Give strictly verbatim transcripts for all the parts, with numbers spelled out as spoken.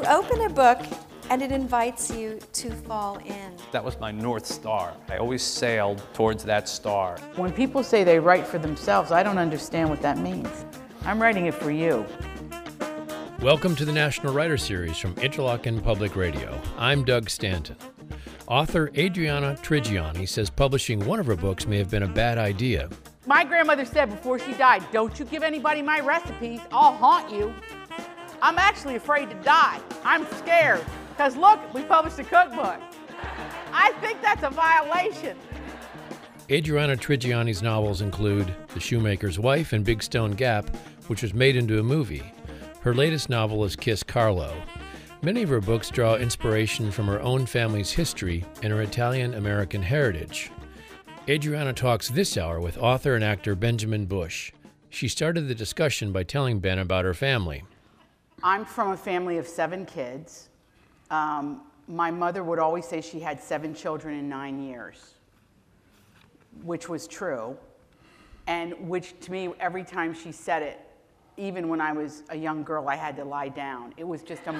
You open a book and it invites you to fall in. That was my North Star. I always sailed towards that star. When people say they write for themselves, I don't understand what that means. I'm writing it for you. Welcome to the National Writer Series from Interlochen Public Radio. I'm Doug Stanton. Author Adriana Trigiani says publishing one of her books may have been a bad idea. My grandmother said before she died, "Don't you give anybody my recipes, I'll haunt you." I'm actually afraid to die. I'm scared, because look, we published a cookbook. I think that's a violation. Adriana Trigiani's novels include The Shoemaker's Wife and Big Stone Gap, which was made into a movie. Her latest novel is Kiss Carlo. Many of her books draw inspiration from her own family's history and her Italian-American heritage. Adriana talks this hour with author and actor Benjamin Bush. She started the discussion by telling Ben about her family. I'm from a family of seven kids. Um, my mother would always say she had seven children in nine years, which was true, and which to me, every time she said it, even when I was a young girl, I had to lie down. It was just a,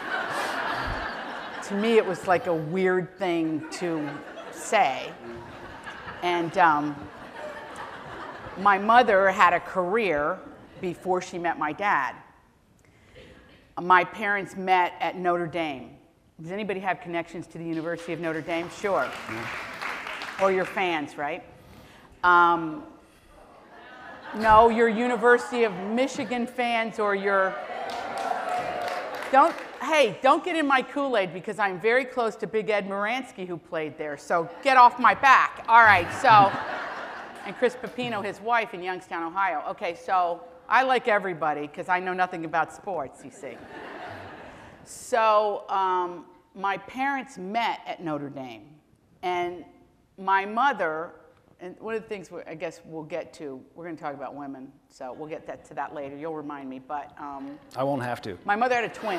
to me, it was like a weird thing to say. And um, my mother had a career before she met my dad. My parents met at Notre Dame. Does anybody have connections to the University of Notre Dame? Sure. Yeah. Or you're fans, right? Um, no, you're University of Michigan fans, or you're... Don't, hey, don't get in my Kool-Aid, because I'm very close to Big Ed Moransky, who played there, so get off my back. All right, so... And Chris Pepino, his wife, in Youngstown, Ohio. Okay, so... I like everybody, because I know nothing about sports, you see. So um, my parents met at Notre Dame. And my mother, and one of the things I guess we'll get to, we're going to talk about women, so we'll get that, to that later. You'll remind me, but... Um, I won't have to. My mother had a twin.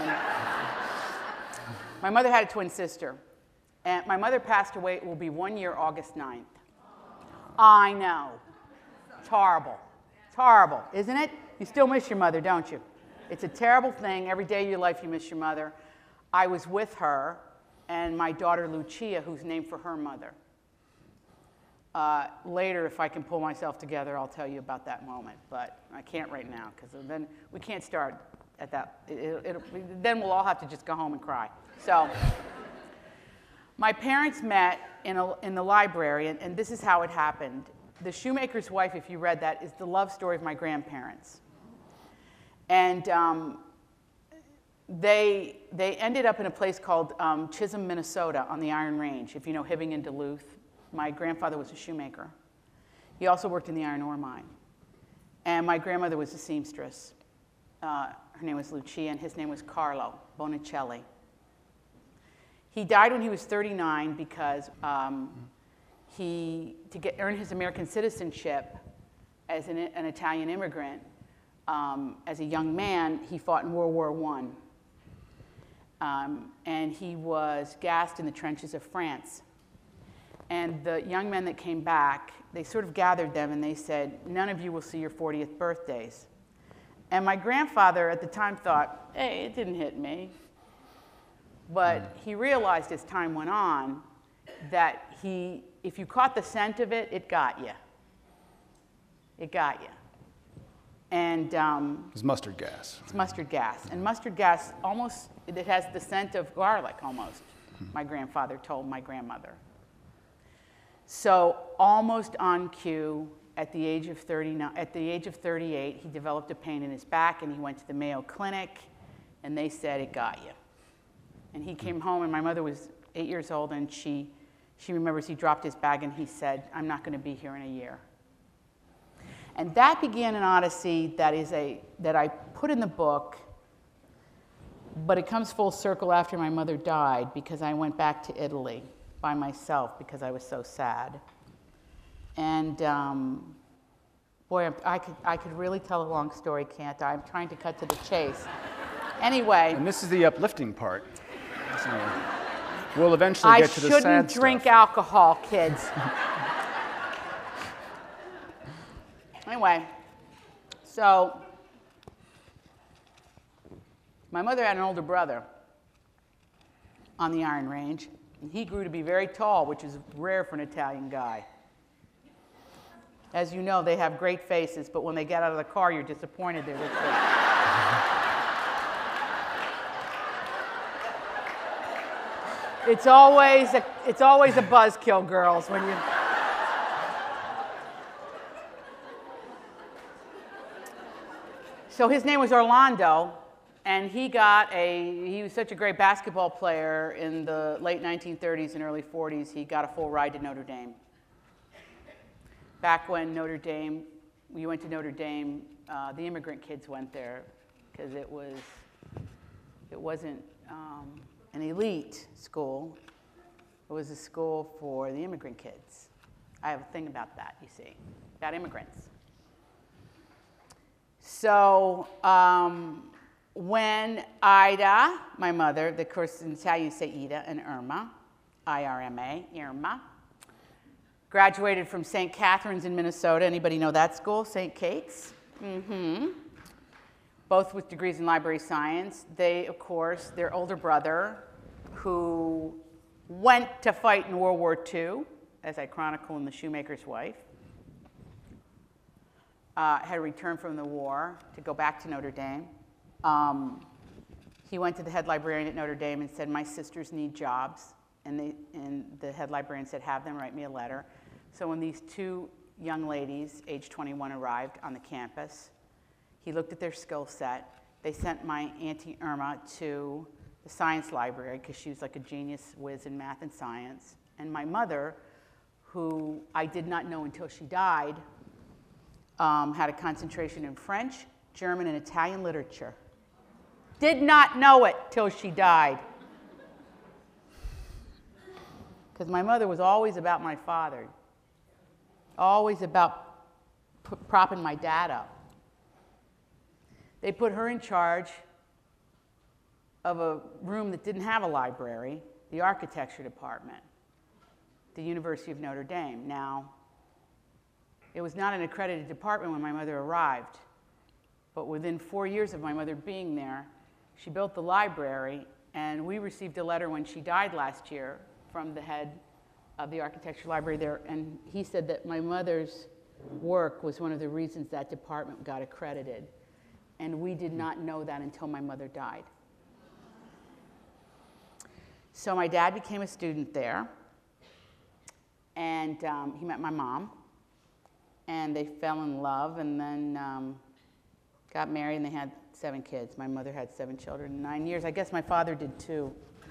My mother had a twin sister. And my mother passed away, it will be one year, August ninth. I know. It's horrible. It's horrible, isn't it? You still miss your mother, don't you? It's a terrible thing. Every day of your life you miss your mother. I was with her and my daughter Lucia, who's named for her mother. Uh, later, if I can pull myself together, I'll tell you about that moment. But I can't right now, because then we can't start at that. It, it, then we'll all have to just go home and cry. So my parents met in, a, in the library, and, and this is how it happened. The Shoemaker's Wife, if you read that, is the love story of my grandparents. And um, they, they ended up in a place called um, Chisholm, Minnesota, on the Iron Range. If you know Hibbing and Duluth, my grandfather was a shoemaker. He also worked in the iron ore mine. And my grandmother was a seamstress. Uh, her name was Lucia, and his name was Carlo Bonicelli. He died when he was thirty-nine because um, he, to get, earn his American citizenship as an, an Italian immigrant, um, as a young man, he fought in World War One. Um, and he was gassed in the trenches of France. And the young men that came back, they sort of gathered them and they said, none of you will see your fortieth birthdays. And my grandfather at the time thought, hey, it didn't hit me. But he realized as time went on that he, if you caught the scent of it, it got you. It got you. And um, it's mustard gas. It's mustard gas. And mustard gas almost, it has the scent of garlic almost, my grandfather told my grandmother. So almost on cue, at the age of thirty-nine, at the age of thirty-eight, he developed a pain in his back, and he went to the Mayo Clinic, and they said, it got you. And he came home, and my mother was eight years old, and she, she remembers he dropped his bag, and he said, I'm not going to be here in a year. And that began an odyssey that is a, that I put in the book, but it comes full circle after my mother died, because I went back to Italy by myself because I was so sad. And um, boy, I could, I could really tell a long story, can't I? I'm trying to cut to the chase. Anyway. And this is the uplifting part. So we'll eventually get to the sad stuff. I shouldn't drink alcohol, kids. Anyway, so my mother had an older brother, on the Iron Range. And he grew to be very tall, which is rare for an Italian guy. As you know, they have great faces, but when they get out of the car, you're disappointed they're this big. It's always a, it's always a buzzkill, girls, when you... So his name was Orlando, and he got a, he was such a great basketball player in the late nineteen thirties and early forties, he got a full ride to Notre Dame. Back when Notre Dame, we went to Notre Dame, uh, the immigrant kids went there because it was, it wasn't um, an elite school. It was a school for the immigrant kids. I have a thing about that, you see, about immigrants. So um, when Ida, my mother, of course in Italian you say Ida, and Irma, I R M A, Irma, graduated from Saint Catherine's in Minnesota. Anybody know that school? Saint Kate's? Mm-hmm. Both with degrees in library science. They, of course, their older brother, who went to fight in World War Two, as I chronicle in The Shoemaker's Wife, uh, had returned from the war to go back to Notre Dame. Um, he went to the head librarian at Notre Dame and said, my sisters need jobs. And, they, and the head librarian said, have them write me a letter. So when these two young ladies, age twenty-one, arrived on the campus, he looked at their skill set. They sent my Auntie Irma to the science library because she was like a genius whiz in math and science. And my mother, who I did not know until she died, um, had a concentration in French, German, and Italian literature. Did not know it till she died. Because my mother was always about my father, always about p- propping my dad up. They put her in charge of a room that didn't have a library, the architecture department, the University of Notre Dame. Now, it was not an accredited department when my mother arrived, but within four years of my mother being there, she built the library, and we received a letter when she died last year from the head of the architecture library there, and he said that my mother's work was one of the reasons that department got accredited. And we did not know that until my mother died. So my dad became a student there, and um, he met my mom, and they fell in love, and then um, got married, and they had seven kids. My mother had seven children in nine years. I guess my father did too.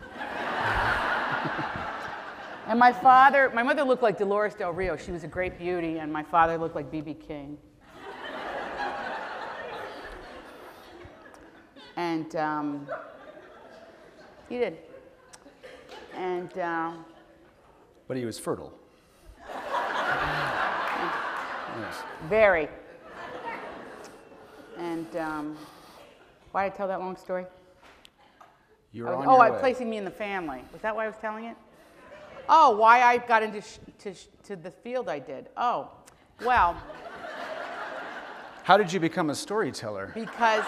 And my father, my mother looked like Dolores Del Rio. She was a great beauty, and my father looked like B B King. And um, he did. And uh, But he was fertile. Yes. very. And um, why did I tell that long story? You were Oh, on oh, your I way. placing me in the family. Was that why I was telling it? Oh, why I got into sh- to, sh- to the field I did. Oh, well, How did you become a storyteller? because,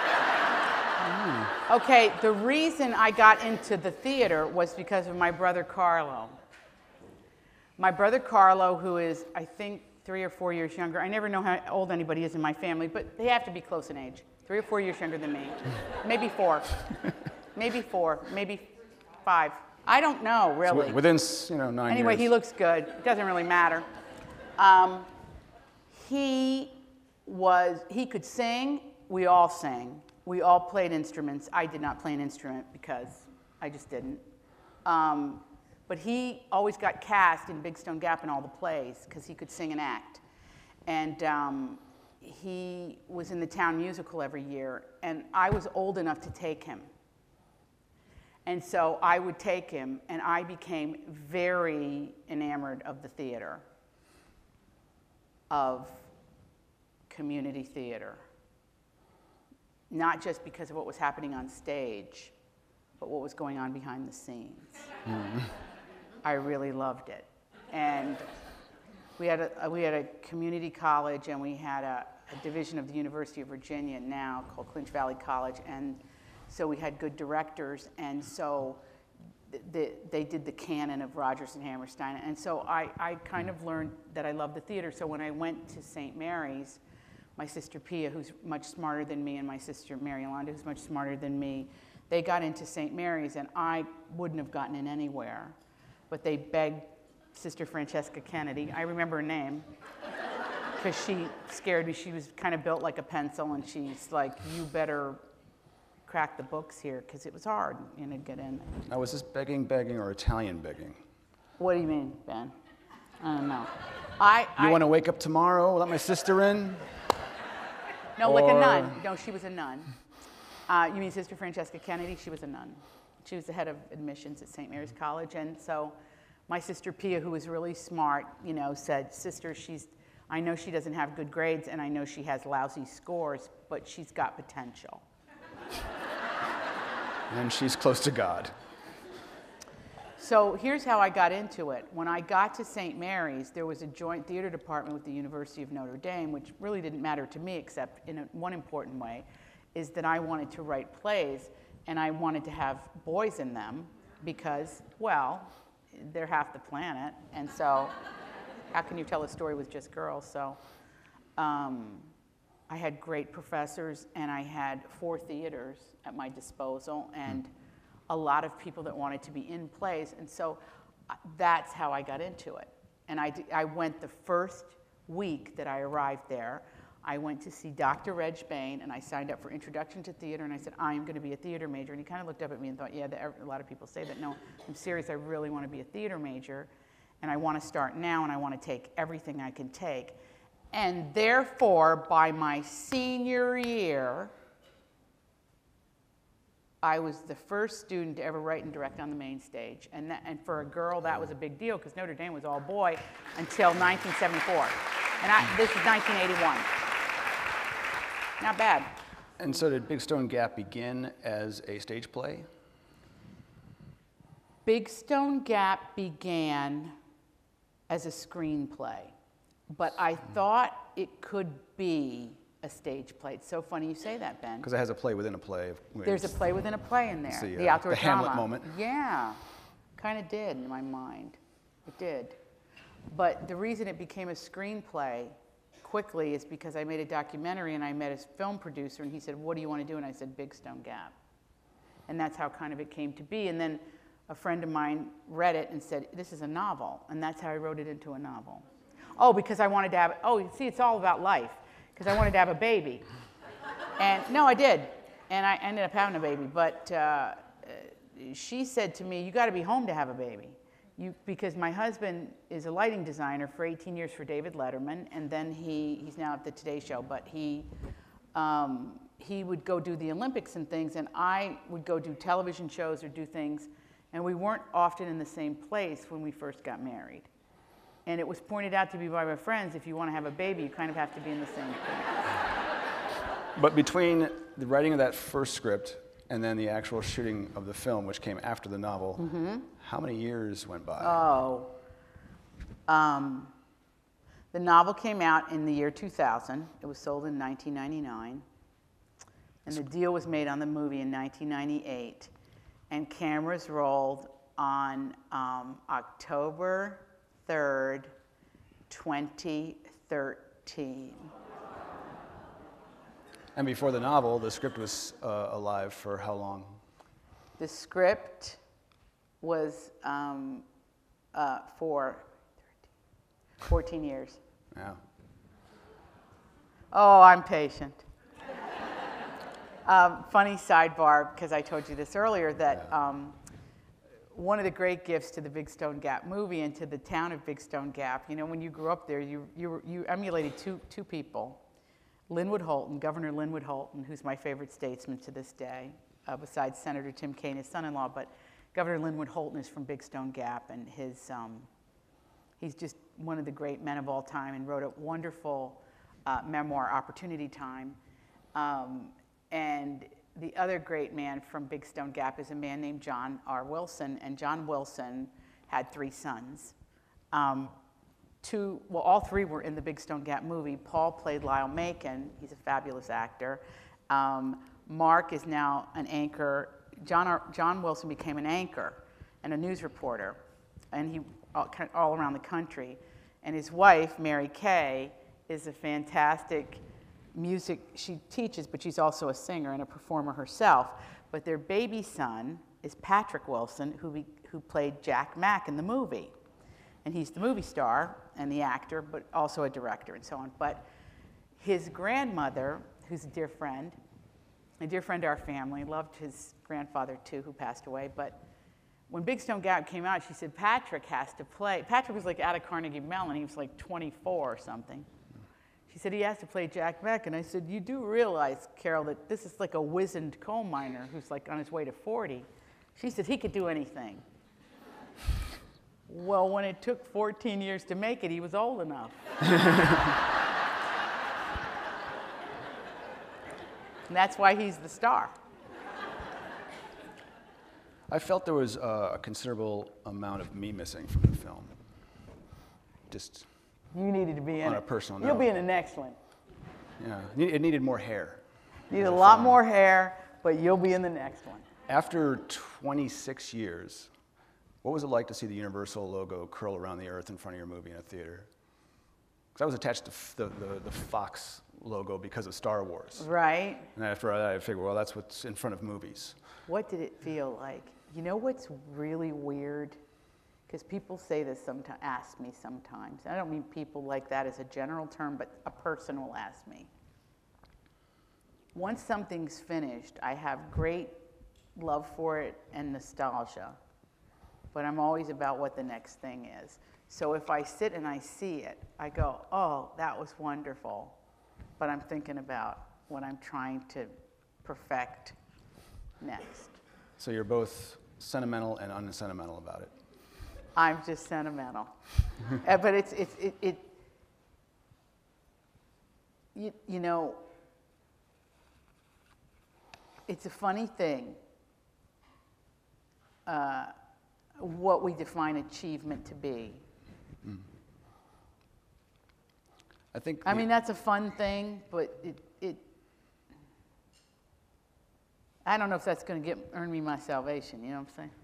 okay, the reason I got into the theater was because of my brother Carlo. My brother Carlo, who is, I think, three or four years younger. I never know how old anybody is in my family, but they have to be close in age. Three or four years younger than me. Maybe four. Maybe four. Maybe five. I don't know, So really. wi- within s- you know nine Anyway, years. he looks good. It doesn't really matter. Um, he was, he could sing. We all sang. We all played instruments. I did not play an instrument because I just didn't. Um, but he always got cast in Big Stone Gap in all the plays because he could sing and act. And um, he was in the town musical every year. And I was old enough to take him. And so I would take him, and I became very enamored of the theater, of community theater. Not just because of what was happening on stage, but what was going on behind the scenes. Mm-hmm. I really loved it. And we had a, we had a community college, and we had a, a division of the University of Virginia now called Clinch Valley College, and so we had good directors, and so the, they did the canon of Rodgers and Hammerstein. And so I, I kind of learned that I love the theater. So when I went to Saint Mary's, my sister Pia, who's much smarter than me, and my sister Mary Yolanda, who's much smarter than me, they got into Saint Mary's, and I wouldn't have gotten in anywhere. But they begged Sister Francesca Kennedy, I remember her name, because she scared me. She was kind of built like a pencil, and she's like, you better crack the books here, because it was hard, you know, to get in. Now, was this begging, begging, or Italian begging? What do you mean, Ben? I don't know. I, You I, want to wake up tomorrow, let my sister in? No, like a or- nun. No, she was a nun. Uh, you mean Sister Francesca Kennedy? She was a nun. She was the head of admissions at Saint Mary's College, and so my sister Pia, who was really smart, you know, said, "Sister, she's, I know she doesn't have good grades, and I know she has lousy scores, but she's got potential." And she's close to God. So here's how I got into it. When I got to Saint Mary's, there was a joint theater department with the University of Notre Dame, which really didn't matter to me except in a, one important way, is that I wanted to write plays, and I wanted to have boys in them because, well, they're half the planet, and so how can you tell a story with just girls? So um, I had great professors, and I had four theaters at my disposal, and a lot of people that wanted to be in plays, and so uh, that's how I got into it. And I, d- I went the first week that I arrived there, I went to see Doctor Reg Bain, and I signed up for Introduction to Theater, and I said, I am going to be a theater major. And he kind of looked up at me and thought, yeah, the, a lot of people say that. No, I'm serious, I really want to be a theater major, and I want to start now, and I want to take everything I can take. And therefore, by my senior year, I was the first student to ever write and direct on the main stage. And, that, and for a girl, that was a big deal, because Notre Dame was all boy until nineteen seventy-four. And I, this is nineteen eighty-one. Not bad. And so did Big Stone Gap begin as a stage play? Big Stone Gap began as a screenplay, but I thought it could be a stage play. It's so funny you say that, Ben. Because it has a play within a play. There's a play within a play in there. It's the, the uh, outdoor the Hamlet drama. moment. Yeah, kind of did in my mind. It did. But the reason it became a screenplay quickly is because I made a documentary, and I met his film producer, and he said, what do you want to do? And I said, Big Stone Gap. And that's how kind of it came to be. And then a friend of mine read it and said, this is a novel. And that's how I wrote it into a novel. Oh, because I wanted to have, oh, see, it's all about life. Because I wanted to have a baby. And no, I did. And I ended up having a baby. But uh, she said to me, you got to be home to have a baby. You, because my husband is a lighting designer for eighteen years for David Letterman, and then he, he's now at the Today Show, but he, um, he would go do the Olympics and things, and I would go do television shows or do things, and we weren't often in the same place when we first got married. And it was pointed out to me by my friends, if you want to have a baby, you kind of have to be in the same place. But between the writing of that first script and then the actual shooting of the film, which came after the novel, mm-hmm. how many years went by? Oh. Um, the novel came out in the year two thousand. It was sold in nineteen ninety-nine. And the deal was made on the movie in nineteen ninety-eight. And cameras rolled on um, October third, twenty thirteen. And before the novel, the script was uh, alive for how long? The script was um, uh, for fourteen years. Yeah. Oh, I'm patient. um, funny sidebar, because I told you this earlier, that Yeah. um, one of the great gifts to the Big Stone Gap movie and to the town of Big Stone Gap, you know, when you grew up there, you, you, you emulated two, two people. Linwood Holton, Governor Linwood Holton, who's my favorite statesman to this day, uh, besides Senator Tim Kaine, his son-in-law, but Governor Linwood Holton is from Big Stone Gap, and his, um, he's just one of the great men of all time, and wrote a wonderful uh, memoir, Opportunity Time. Um, and the other great man from Big Stone Gap is a man named John R. Wilson, and John Wilson had three sons. Um, Two, well, all three were in the Big Stone Gap movie. Paul played Lyle Macon. He's a fabulous actor. Um, Mark is now an anchor. John, R, John Wilson became an anchor. and a news reporter, and he all, kind of all around the country. And his wife, Mary Kay, is a fantastic music. She teaches, but she's also a singer and a performer herself. But their baby son is Patrick Wilson, who be, who played Jack Mack in the movie. And he's the movie star and the actor, but also a director and so on. But his grandmother, who's a dear friend, a dear friend to our family, loved his grandfather too, who passed away. But when Big Stone Gap came out, she said, Patrick has to play. Patrick was like out of Carnegie Mellon. He was like twenty-four or something. She said, he has to play Jack Mack. And I said, you do realize, Carol, that this is like a wizened coal miner who's like on his way to forty. She said, he could do anything. Well, when it took fourteen years to make it, he was old enough. And that's why he's the star. I felt there was uh, a considerable amount of me missing from the film. Just You needed to be in on it. a personal You'll note. be in the next one. Yeah, it need- it needed more hair. Need a The lot film. more hair, but you'll be in the next one. After twenty-six years, what was it like to see the Universal logo curl around the earth in front of your movie in a theater? Because I was attached to f- the, the, the Fox logo because of Star Wars. Right? And after that, I figured, well, that's what's in front of movies. What did it feel like? You know what's really weird? Because people say this sometimes, ask me sometimes. I don't mean people like that as a general term, but a person will ask me. Once something's finished, I have great love for it and nostalgia, but I'm always about what the next thing is. So if I sit and I see it, I go, oh, that was wonderful, but I'm thinking about what I'm trying to perfect next. So you're both sentimental and unsentimental about it. I'm just sentimental. Uh, but it's, it's, it, it you, you know, it's a funny thing, uh, what we define achievement to be. Mm. I think. I the- mean, that's a fun thing, but it, it I don't know if that's going to get earn me my salvation, you know what I'm saying?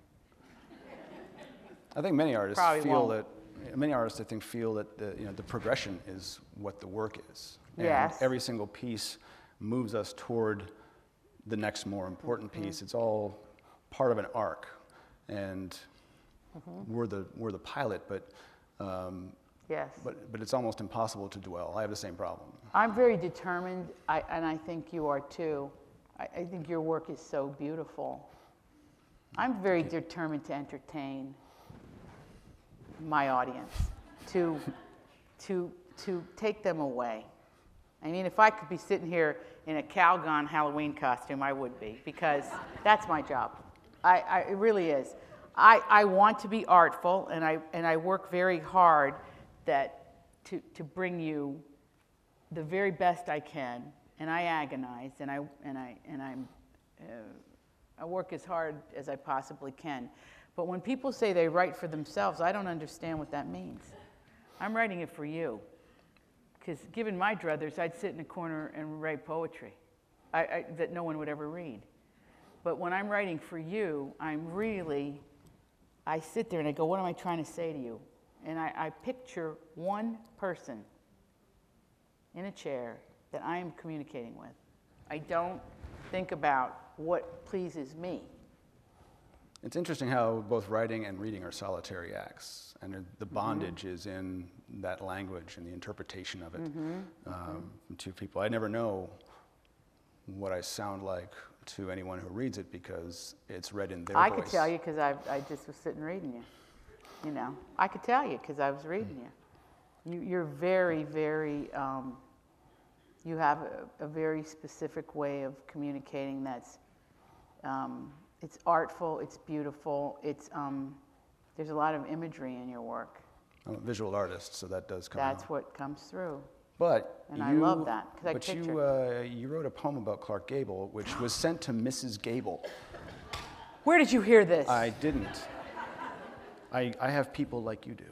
I think many artists Probably feel won't. that, many artists I think feel that the, you know, the progression is what the work is. And Yes. every single piece moves us toward the next more important Mm-hmm. piece. It's all part of an arc. And Mm-hmm. we're the, we're the pilot, but, um, Yes. but, but it's almost impossible to dwell. I have the same problem. I'm very determined, I, and I think you are too. I, I think your work is so beautiful. I'm very determined to entertain my audience, to, to, to take them away. I mean, if I could be sitting here in a Calgon Halloween costume, I would be, because that's my job. I, I, it really is. I, I want to be artful, and I, and I work very hard that, to, to bring you the very best I can, and I agonize, and I, and I, and I'm, uh, I work as hard as I possibly can. But when people say they write for themselves, I don't understand what that means. I'm writing it for you. Because given my druthers, I'd sit in a corner and write poetry I, I, that no one would ever read. But when I'm writing for you, I'm really, I sit there and I go, what am I trying to say to you? And I, I picture one person in a chair that I am communicating with. I don't think about what pleases me. It's interesting how both writing and reading are solitary acts, and the bondage is in that language and the interpretation of it um, from two people. I never know what I sound like to anyone who reads it because it's read in their I voice. could tell you because I, I just was sitting reading you. You know, I could tell you because I was reading you. you. You're very, very, um, you have a, a very specific way of communicating that's, um, it's artful, it's beautiful, it's, um, there's a lot of imagery in your work. I'm a visual artist, so that does come That's out. what comes through. But and you, I love that, 'cause I but picture. you, uh, you wrote a poem about Clark Gable, which was sent to Missus Gable. Where did you hear this? I didn't. I, I have people like you do.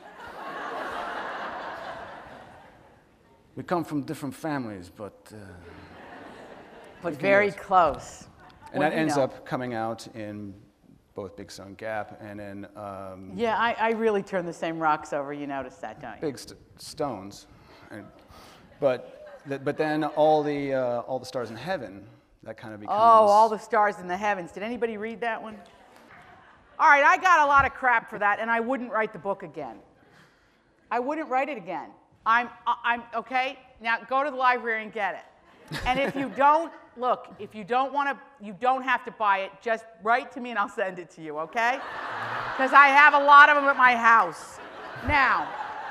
We come from different families, but... Uh, but very yes. close. and Well, that you ends know. up coming out in both Big Stone Gap and in um, Yeah, I, I really turn the same rocks over. You notice that, don't you? Big st- Stones. And, but, th- but then all the, uh, all the Stars in Heaven, that kind of becomes... Oh, All the Stars in the Heavens. Did anybody read that one? All right, I got a lot of crap for that, and I wouldn't write the book again. I wouldn't write it again. I'm, I'm, okay? Now, go to the library and get it. And if you don't, look, if you don't want to, you don't have to buy it. Just write to me and I'll send it to you, okay? Because I have a lot of them at my house. Now,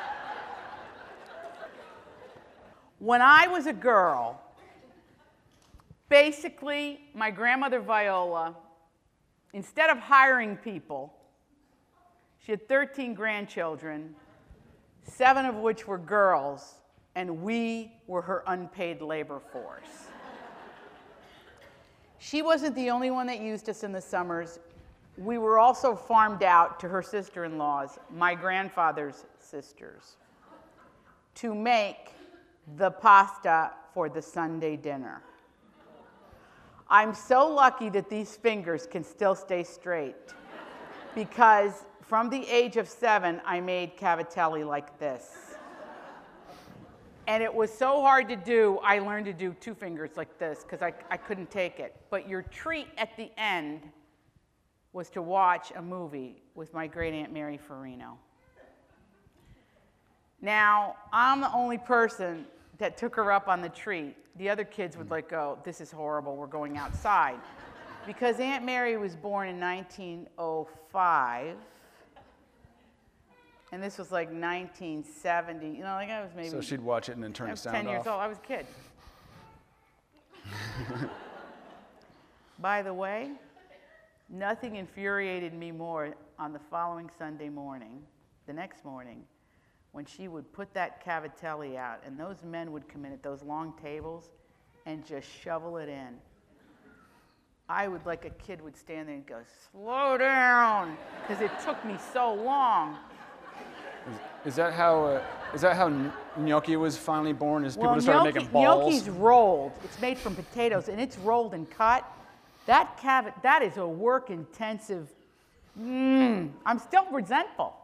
when I was a girl, basically, my grandmother Viola, instead of hiring people, she had thirteen grandchildren, seven of which were girls, and we were her unpaid labor force. She wasn't the only one that used us in the summers. We were also farmed out to her sister-in-laws, my grandfather's sisters, to make the pasta for the Sunday dinner. I'm so lucky that these fingers can still stay straight, because from the age of seven, I made cavatelli like this. And it was so hard to do, I learned to do two fingers like this, because I, I couldn't take it. But your treat at the end was to watch a movie with my great Aunt Mary Farino. Now, I'm the only person that took her up on the treat. The other kids would like go, this is horrible, we're going outside. Because Aunt Mary was born in nineteen oh five, and this was like nineteen seventy, you know, like I was maybe... So she'd watch it and then turn I the was sound ten years off. old, I was a kid. By the way, nothing infuriated me more on the following Sunday morning, the next morning, when she would put that cavatelli out, and those men would come in at those long tables and just shovel it in. I would, like a kid, would stand there and go, slow down, because it took me so long. Is, is that how uh, is that how gn- gnocchi was finally born? Is people Well, just started gnocchi, making balls? gnocchi's rolled. It's made from potatoes, and it's rolled and cut. That cav- that is a work-intensive. Mmm. I'm still resentful.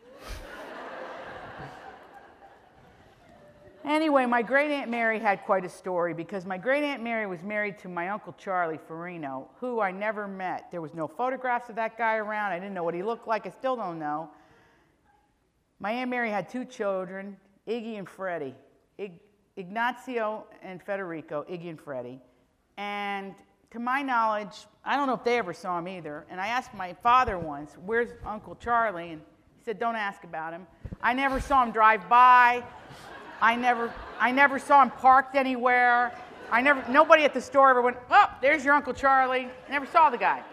Anyway, my great Aunt Mary had quite a story, because my great Aunt Mary was married to my Uncle Charlie Farino, who I never met. There was no photographs of that guy around. I didn't know what he looked like. I still don't know. My Aunt Mary had two children, Iggy and Freddie. Ig- Ignazio and Federico, Iggy and Freddie. And to my knowledge, I don't know if they ever saw him either. And I asked my father once, where's Uncle Charlie? And he said, don't ask about him. I never saw him drive by. I never, I never saw him parked anywhere. I never, nobody at the store ever went, oh, there's your Uncle Charlie. Never saw the guy.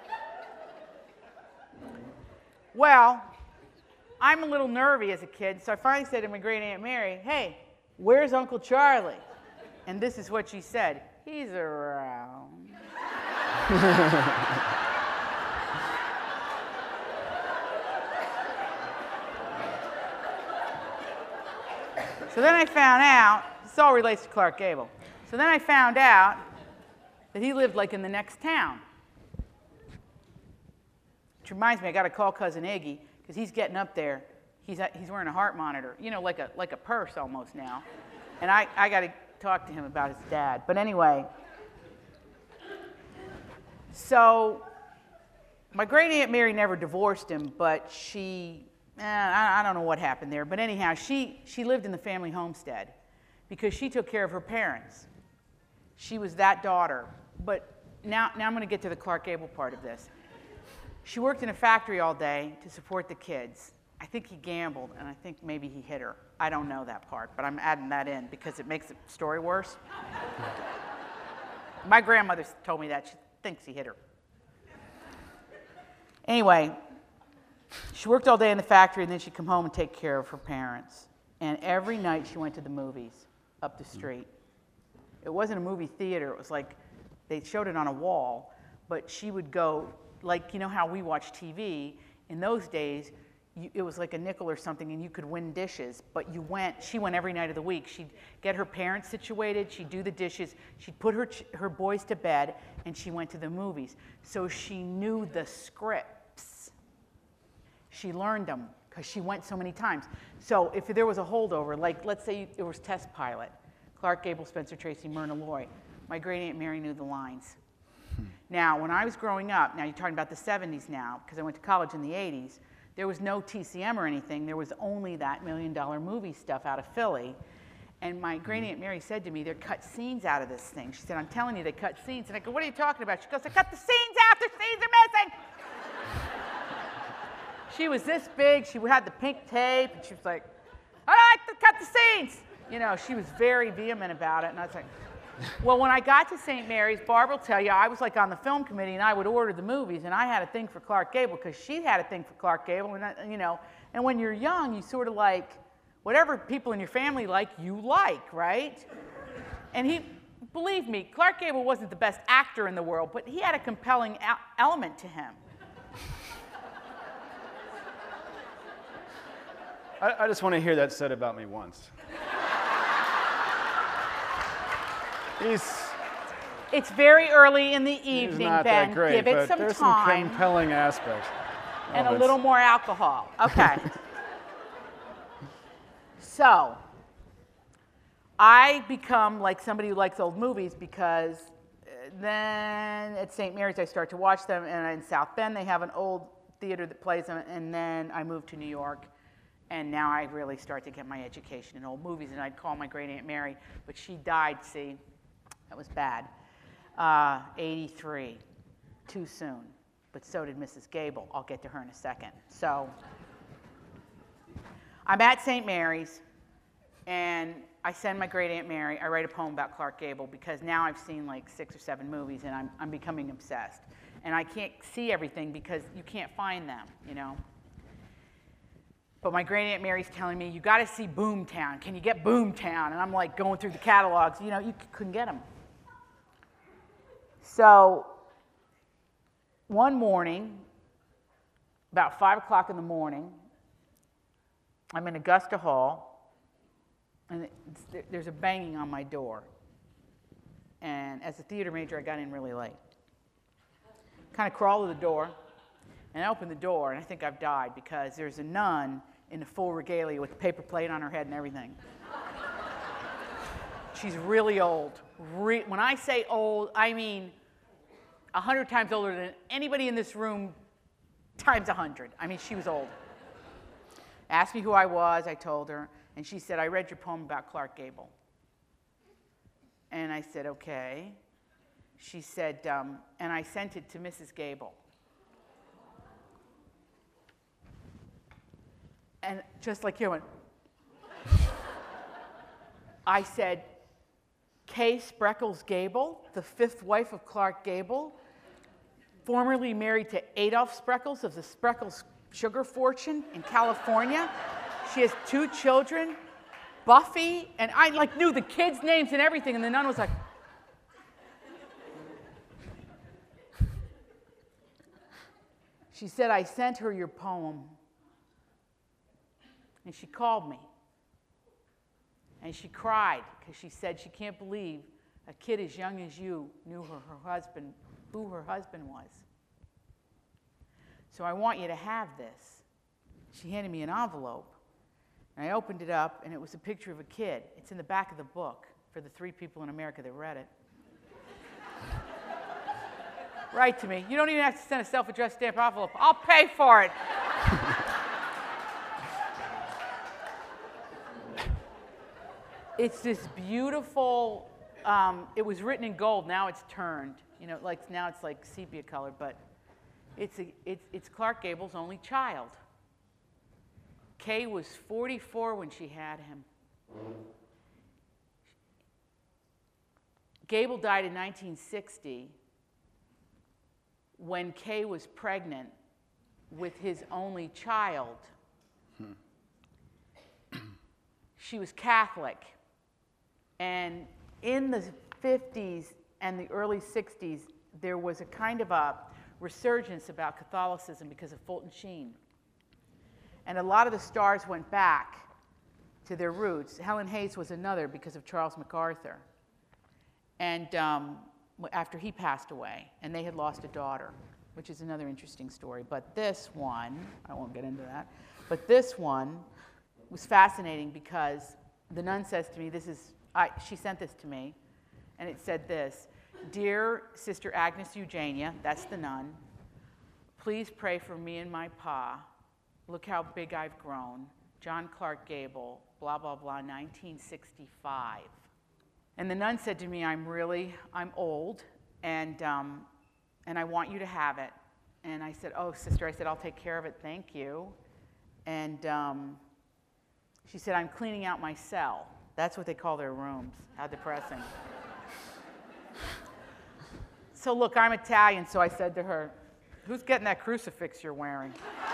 Well, I'm a little nervy as a kid, so I finally said to my great Aunt Mary, hey, where's Uncle Charlie? And this is what she said, he's around. So then I found out, this all relates to Clark Gable. So then I found out that he lived like in the next town. Which reminds me, I got to call Cousin Iggy, because he's getting up there. He's, at, he's wearing a heart monitor, you know, like a, like a purse almost now. And I, I got to talk to him about his dad. But anyway, so my great Aunt Mary never divorced him, but she, eh, I, I don't know what happened there. But anyhow, she, she lived in the family homestead because she took care of her parents. She was that daughter. But now, now I'm going to get to the Clark Gable part of this. She worked in a factory all day to support the kids. I think he gambled, and I think maybe he hit her. I don't know that part, but I'm adding that in because it makes the story worse. My grandmother told me that. She thinks he hit her. Anyway, she worked all day in the factory, and then she'd come home and take care of her parents. And every night she went to the movies up the street. It wasn't a movie theater. It was like they showed it on a wall, but she would go, like, you know how we watch T V? In those days, you, it was like a nickel or something, and you could win dishes. But you went, she went every night of the week. She'd get her parents situated, she'd do the dishes, she'd put her, her boys to bed, and she went to the movies. So she knew the scripts. She learned them because she went so many times. So if there was a holdover, like let's say it was Test Pilot, Clark Gable, Spencer Tracy, Myrna Loy, my great Aunt Mary knew the lines. Hmm. Now, when I was growing up, now you're talking about the seventies now, because I went to college in the eighties, there was no T C M or anything. There was only that Million Dollar Movie stuff out of Philly. And my great Aunt Mary said to me, "They cut scenes out of this thing." She said, "I'm telling you, they cut scenes." And I go, "What are you talking about?" She goes, "They cut the scenes out. The scenes are missing." She was this big. She had the pink tape, and she was like, "I like to cut the scenes." You know, she was very vehement about it. And I was like, well, when I got to Saint Mary's, Barbara will tell you, I was like on the film committee, and I would order the movies, and I had a thing for Clark Gable because she had a thing for Clark Gable, and I, you know, and when you're young, you sort of like whatever people in your family like, you like, right? And he, believe me, Clark Gable wasn't the best actor in the world, but he had a compelling element to him. I, I just want to hear that said about me once. He's, it's very early in the he's evening, not Ben. That great, Give it but some there's time. some compelling aspects. And of a it. little more alcohol. Okay. So, I become like somebody who likes old movies because then at Saint Mary's I start to watch them, and in South Bend they have an old theater that plays them, and then I moved to New York. And now I really start to get my education in old movies, and I'd call my great Aunt Mary, but she died, see, that was bad. Uh, eighty-three, too soon, but so did Missus Gable. I'll get to her in a second. So I'm at Saint Mary's, and I send my great Aunt Mary, I write a poem about Clark Gable, because now I've seen like six or seven movies, and I'm, I'm becoming obsessed. And I can't see everything because you can't find them, you know. But my great Aunt Mary's telling me, you got to see Boomtown. Can you get Boomtown? And I'm like going through the catalogs. You know, you couldn't get them. So one morning, about five o'clock in the morning, I'm in Augusta Hall, and it's, there's a banging on my door. And as a theater major, I got in really late. Kind of crawl to the door, and I open the door, and I think I've died because there's a nun in a full regalia with a paper plate on her head and everything. She's really old. Re- when I say old, I mean a hundred times older than anybody in this room times a hundred. I mean, she was old. Asked me who I was, I told her, and she said, "I read your poem about Clark Gable." And I said, "Okay." She said, um, and I sent it to Missus Gable. And just like you went, I said, "Kay Spreckles Gable, the fifth wife of Clark Gable, formerly married to Adolph Spreckles of the Spreckles Sugar Fortune in California. She has two children, Buffy," and I like knew the kids' names and everything, and the nun was like, she said, "I sent her your poem." And she called me, and she cried because she said she can't believe a kid as young as you knew her, her husband, who her husband was. "So I want you to have this." She handed me an envelope, and I opened it up, and it was a picture of a kid. It's in the back of the book for the three people in America that read it. Write to me. You don't even have to send a self-addressed stamp envelope. I'll pay for it. It's this beautiful, um, it was written in gold, now it's turned. You know, like now it's like sepia color, but it's, a, it's, it's Clark Gable's only child. Kay was forty-four when she had him. Gable died in nineteen sixty when Kay was pregnant with his only child. Hmm. She was Catholic. And in the fifties and the early sixties, there was a kind of a resurgence about Catholicism because of Fulton Sheen. And a lot of the stars went back to their roots. Helen Hayes was another because of Charles MacArthur. And um, after he passed away, and they had lost a daughter, which is another interesting story. But this one, I won't get into that, but this one was fascinating because the nun says to me, this is, I, she sent this to me, and it said this: "Dear Sister Agnes Eugenia," that's the nun, "please pray for me and my pa. Look how big I've grown. John Clark Gable, blah, blah, blah, nineteen sixty-five. And the nun said to me, I'm really, I'm old, and, um, and I want you to have it. And I said, oh, sister, I said, I'll take care of it, thank you. And um, she said, I'm cleaning out my cell. That's what they call their rooms. How depressing. So look, I'm Italian, so I said to her, who's getting that crucifix you're wearing?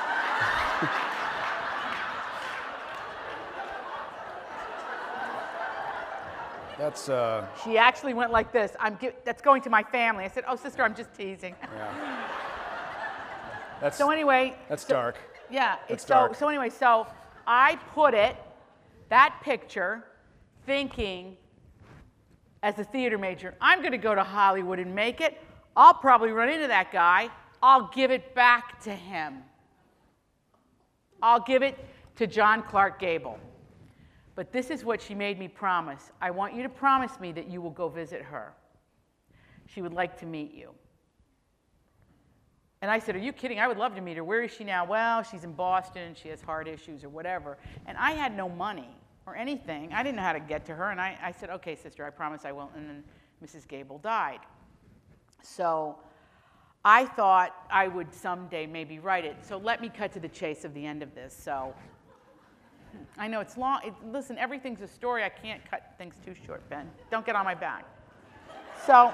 That's, uh, She actually went like this. I'm gi- that's going to my family. I said, oh, sister, I'm just teasing. yeah. That's, So anyway. that's so- dark. Yeah. That's It's so, dark. so anyway, so I put it, that picture, thinking as a theater major, I'm going to go to Hollywood and make it. I'll probably run into that guy. I'll give it back to him. I'll give it to John Clark Gable. But this is what she made me promise. I want you to promise me that you will go visit her. She would like to meet you. And I said, are you kidding? I would love to meet her. Where is she now? Well, she's in Boston. She has heart issues or whatever. And I had no money or anything. I didn't know how to get to her. And I, I said, okay, sister, I promise I will. And then Missus Gable died. So I thought I would someday maybe write it. So let me cut to the chase of the end of this. So I know it's long. It, listen, everything's a story. I can't cut things too short, Ben. Don't get on my back. So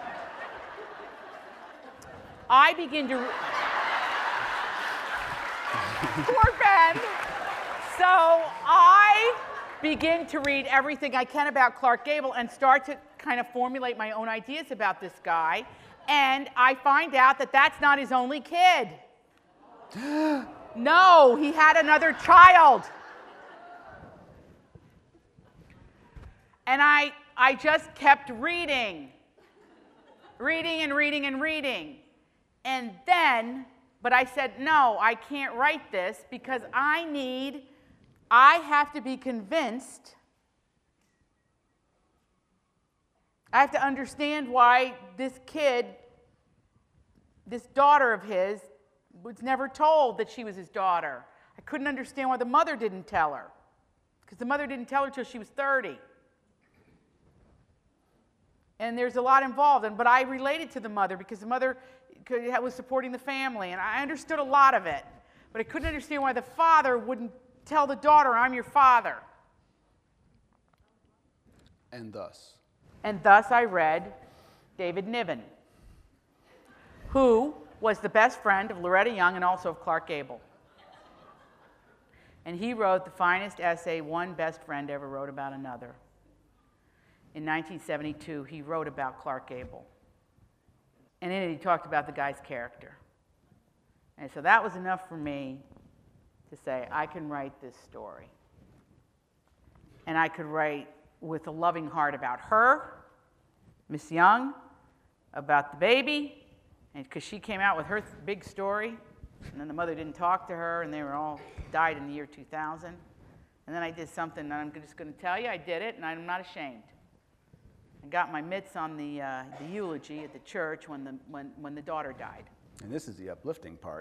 I begin to... Poor Ben. So I begin to read everything I can about Clark Gable and start to kind of formulate my own ideas about this guy. And I find out that that's not his only kid. No, he had another child. And I, I just kept reading, reading and reading and reading. And then, but I said, no, I can't write this because I need, I have to be convinced, I have to understand why this kid, this daughter of his, was never told that she was his daughter. I couldn't understand why the mother didn't tell her, because the mother didn't tell her till she was thirty. And there's a lot involved, and, but I related to the mother because the mother could, was supporting the family, and I understood a lot of it. But I couldn't understand why the father wouldn't tell the daughter, I'm your father. And thus. And thus I read David Niven, who was the best friend of Loretta Young and also of Clark Gable. And he wrote the finest essay one best friend ever wrote about another. In nineteen seventy-two, he wrote about Clark Gable. And in it, he talked about the guy's character. And so that was enough for me to say, I can write this story. And I could write with a loving heart about her, Miss Young, about the baby, and because she came out with her th- big story, and then the mother didn't talk to her, and they were all died in the year two thousand. And then I did something that I'm just going to tell you. I did it, and I'm not ashamed. I got my mitts on the, uh, the eulogy at the church when the, when, when the daughter died. And this is the uplifting part.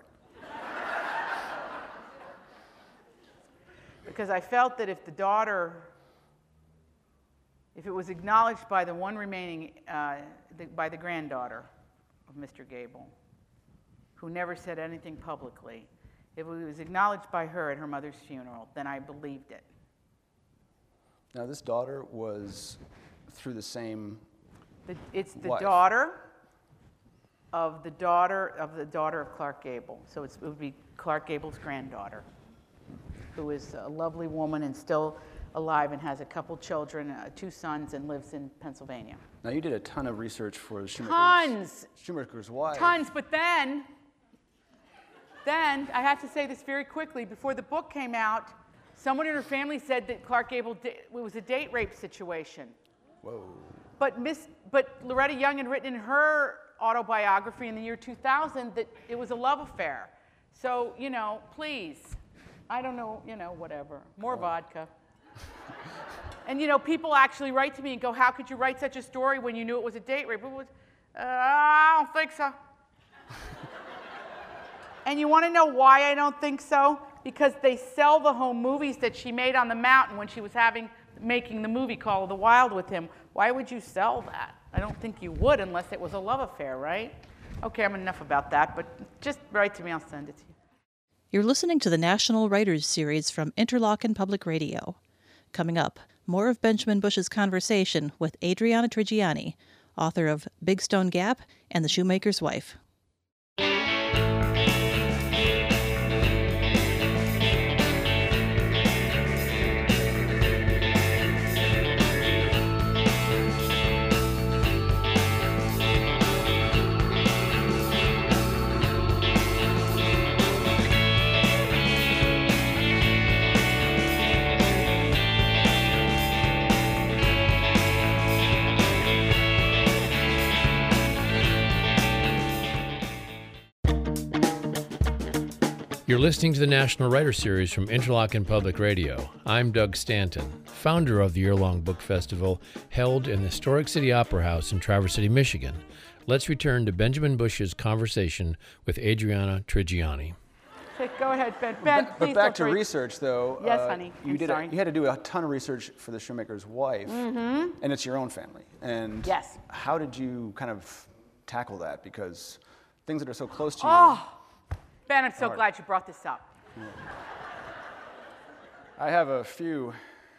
Because I felt that if the daughter, if it was acknowledged by the one remaining, uh, the, by the granddaughter of Mister Gable, who never said anything publicly, if it was acknowledged by her at her mother's funeral, then I believed it. Now, this daughter was through the same The, it's the wife. daughter of the daughter of the daughter of Clark Gable. So it's, it would be Clark Gable's granddaughter, who is a lovely woman and still alive and has a couple children, uh, two sons, and lives in Pennsylvania. Now, you did a ton of research for Shoemaker's, Tons! Shoemaker's wife. Tons, but then Then, I have to say this very quickly, before the book came out, someone in her family said that Clark Gable, di- it was a date rape situation. Whoa. But, Miss, but Loretta Young had written in her autobiography in the year two thousand that it was a love affair. So, you know, please, I don't know, you know, whatever. More vodka. And, you know, people actually write to me and go, how could you write such a story when you knew it was a date rape? It was, uh, I don't think so. And you want to know why I don't think so? Because they sell the home movies that she made on the mountain when she was having, making the movie Call of the Wild with him. Why would you sell that? I don't think you would unless it was a love affair, right? Okay, I'm enough about that, but just write to me, I'll send it to you. You're listening to the National Writers Series from Interlochen Public Radio. Coming up, more of Benjamin Bush's conversation with Adriana Trigiani, author of Big Stone Gap and The Shoemaker's Wife. You're listening to the National Writer Series from Interlochen Public Radio. I'm Doug Stanton, founder of the year-long book festival held in the historic City Opera House in Traverse City, Michigan. Let's return to Benjamin Bush's conversation with Adriana Trigiani. Okay, go ahead, Ben. Ben, But, please but back feel to free. research, though. Yes, uh, honey. You I'm did. sorry. A, you had to do a ton of research for The Shoemaker's Wife, mm-hmm. and it's your own family. And Yes. how did you kind of tackle that? Because things that are so close to Oh, Ben, I'm so Hard. glad you brought this up. you. I have a few.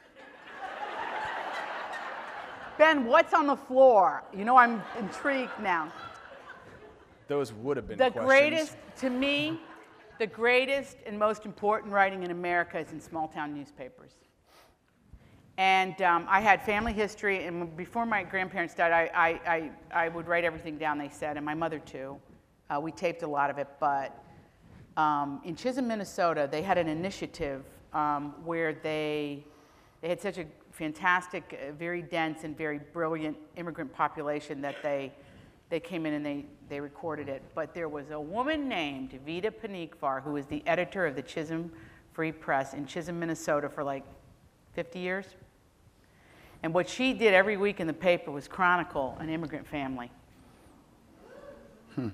Ben, what's on the floor? You know, I'm intrigued now. Those would have been The questions. greatest, to me, the greatest and most important writing in America is in small town newspapers. And um, I had family history, and before my grandparents died, I, I, I, I would write everything down they said, and my mother too. Uh, we taped a lot of it, but um, in Chisholm, Minnesota, they had an initiative um, where they, they had such a fantastic, uh, very dense and very brilliant immigrant population that they, they came in and they, they recorded it. But there was a woman named Vida Panikvar, who was the editor of the Chisholm Free Press in Chisholm, Minnesota for like fifty years. And what she did every week in the paper was chronicle an immigrant family. Hmm.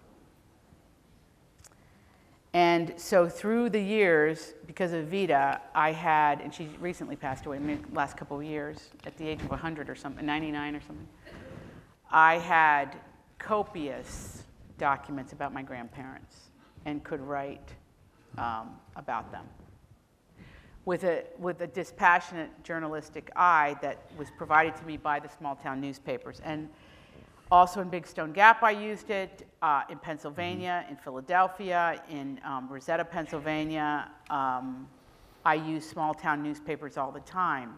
And so through the years, because of Vida, I had, and she recently passed away in the last couple of years, at the age of one hundred or something, ninety-nine or something, I had copious documents about my grandparents and could write um, about them with a, with a dispassionate journalistic eye that was provided to me by the small town newspapers. And also in Big Stone Gap, I used it, uh, in Pennsylvania, in Philadelphia, in um, Rosetta, Pennsylvania. Um, I use small town newspapers all the time,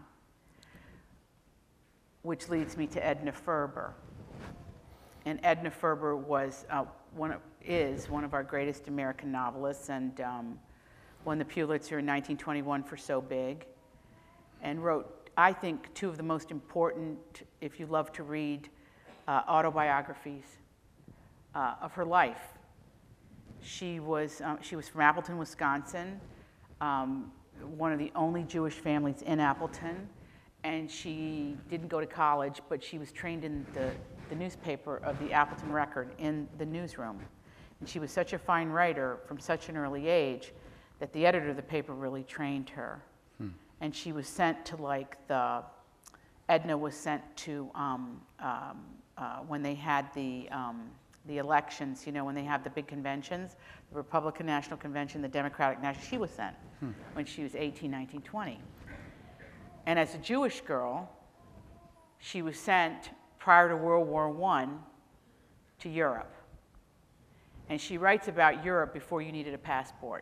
which leads me to Edna Ferber. And Edna Ferber was uh, one of, is one of our greatest American novelists, and um, won the Pulitzer in nineteen twenty-one for So Big, and wrote, I think, two of the most important, if you love to read, uh, autobiographies uh, of her life. She was, um, she was from Appleton, Wisconsin, um, one of the only Jewish families in Appleton, and she didn't go to college, but she was trained in the, the newspaper of the Appleton Record in the newsroom. And she was such a fine writer from such an early age that the editor of the paper really trained her. Hmm. And she was sent to like the, Edna was sent to, um, um, uh, when they had the, um, the elections, you know, when they have the big conventions, the Republican National Convention, the Democratic National, she was sent hmm. when she was eighteen, nineteen, twenty. And as a Jewish girl, she was sent prior to World War One to Europe. And she writes about Europe before you needed a passport.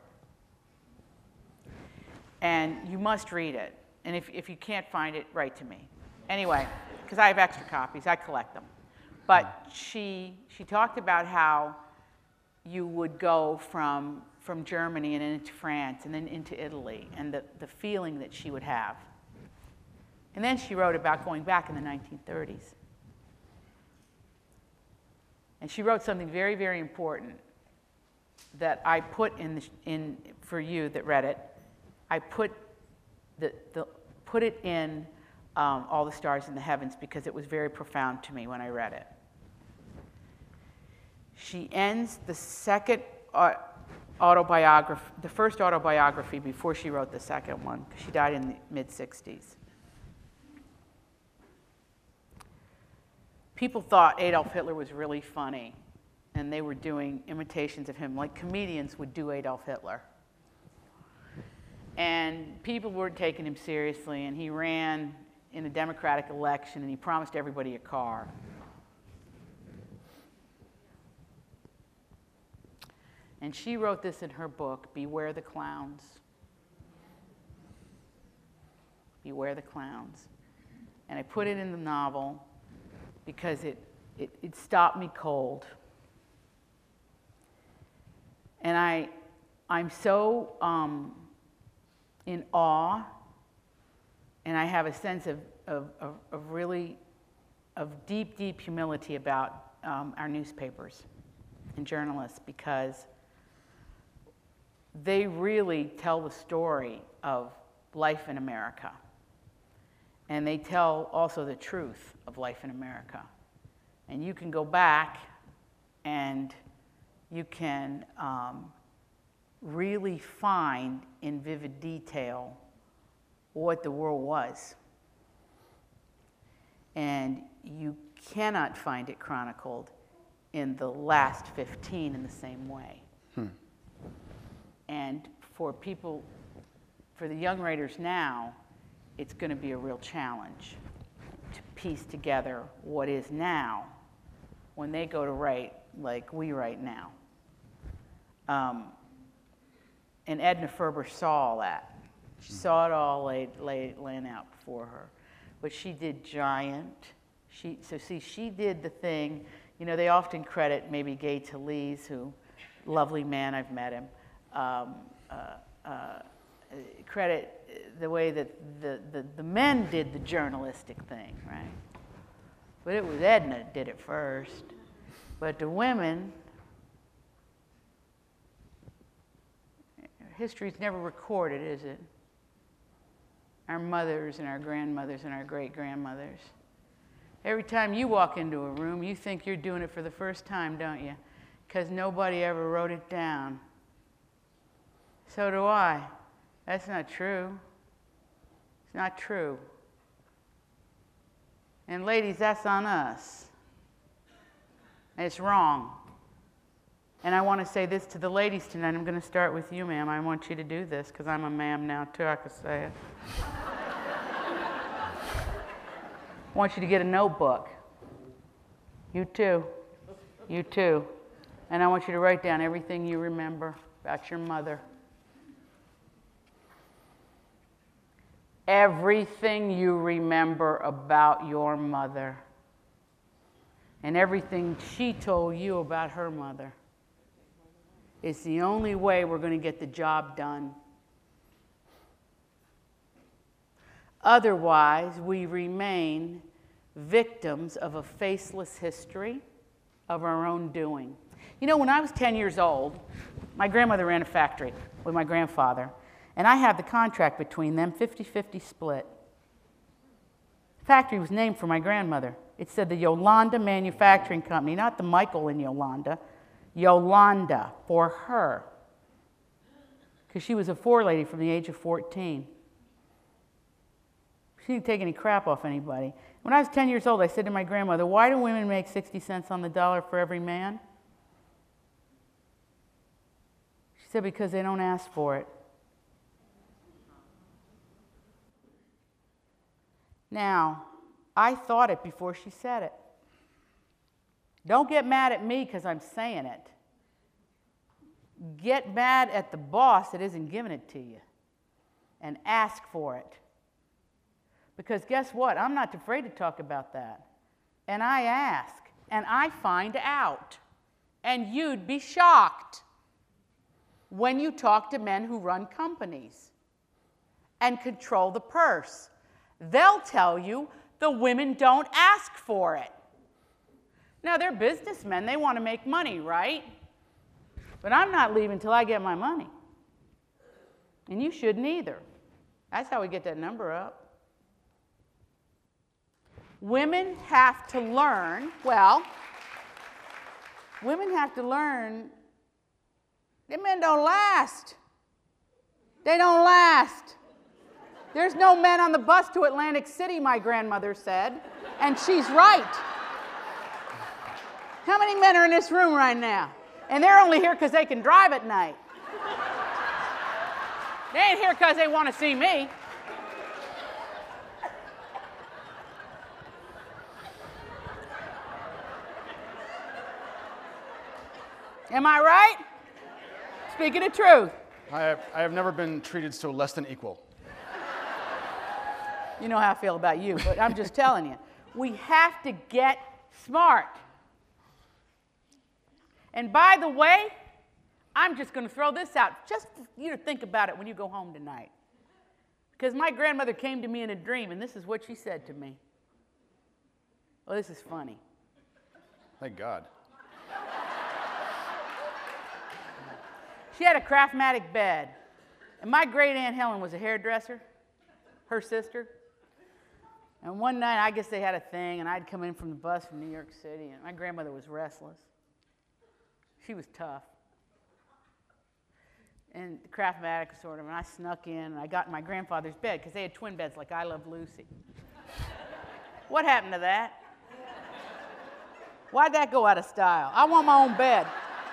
And you must read it. And if, if you can't find it, write to me. Anyway, because I have extra copies, I collect them. But she, she talked about how you would go from from Germany and into France and then into Italy, and the, the feeling that she would have. And then she wrote about going back in the nineteen thirties. And she wrote something very, very important that I put in, the, in for you that read it. I put, the, the, put it in um, All the Stars in the Heavens because it was very profound to me when I read it. She ends the second uh, autobiography, the first autobiography before she wrote the second one, because she died in the mid sixties. People thought Adolf Hitler was really funny, and they were doing imitations of him like comedians would do Adolf Hitler. And people weren't taking him seriously, and he ran in a democratic election, and he promised everybody a car. And she wrote this in her book, Beware the Clowns. Beware the Clowns. And I put it in the novel because it, it, it stopped me cold. And I, I'm so um, in awe, and I have a sense of, of, of, of really, of deep, deep humility about um, our newspapers and journalists, because they really tell the story of life in America. And they tell also the truth of life in America. And you can go back and you can um, really find in vivid detail what the world was. And you cannot find it chronicled in the last fifteen in the same way. Hmm. And for people, for the young writers now, it's going to be a real challenge to piece together what is now when they go to write like we write now. Um, and Edna Ferber saw all that. She saw it all laid, laid, laying out before her. But she did Giant. She, so see, she did the thing, you know, they often credit maybe Gay Talese, who, lovely man, I've met him, um, uh, uh, credit the way that the, the, the men did the journalistic thing, right? But it was Edna that did it first. But the women, history's never recorded, is it? Our mothers and our grandmothers and our great-grandmothers. Every time you walk into a room, you think you're doing it for the first time, don't you? Because nobody ever wrote it down. So do I. That's not true. It's not true. And ladies, that's on us. And it's wrong. And I want to say this to the ladies tonight. I'm going to start with you, ma'am. I want you to do this because I'm a ma'am now, too. I can say it. I want you to get a notebook. You too. You too. And I want you to write down everything you remember about your mother. Everything you remember about your mother. And everything she told you about her mother. It's the only way we're going to get the job done. Otherwise, we remain victims of a faceless history of our own doing. You know, when I was ten years old, my grandmother ran a factory with my grandfather, and I had the contract between them, fifty fifty split. The factory was named for my grandmother. It said the Yolanda Manufacturing Company, not the Michael and Yolanda, Yolanda, for her, because she was a forelady from the age of fourteen. She didn't take any crap off anybody. When I was ten years old, I said to my grandmother, why do women make sixty cents on the dollar for every man? She said, because they don't ask for it. Now, I thought it before she said it. Don't get mad at me because I'm saying it. Get mad at the boss that isn't giving it to you and ask for it. Because guess what? I'm not afraid to talk about that. And I ask, and I find out. And you'd be shocked. when you talk to men who run companies and control the purse. They'll tell you the women don't ask for it. Now, they're businessmen. They want to make money, right? But I'm not leaving until I get my money. And you shouldn't either. That's how we get that number up. Women have to learn, well, women have to learn that men don't last. They don't last. There's no men on the bus to Atlantic City, my grandmother said, and she's right. How many men are in this room right now? And they're only here because they can drive at night. They ain't here because they want to see me. Am I right? Speaking the truth. I have, I have never been treated so less than equal. You know how I feel about you, but I'm just telling you. We have to get smart. And by the way, I'm just going to throw this out, just for you to think about it when you go home tonight. Because my grandmother came to me in a dream, and this is what she said to me. Well, this is funny. Thank God. She had a Craftmatic bed, and my great Aunt Helen was a hairdresser, her sister. And one night, I guess they had a thing, and I'd come in from the bus from New York City, and my grandmother was restless. She was tough. And Craftmatic sort of, and I snuck in, and I got in my grandfather's bed, because they had twin beds like I Love Lucy. What happened to that? Why'd that go out of style? I want my own bed.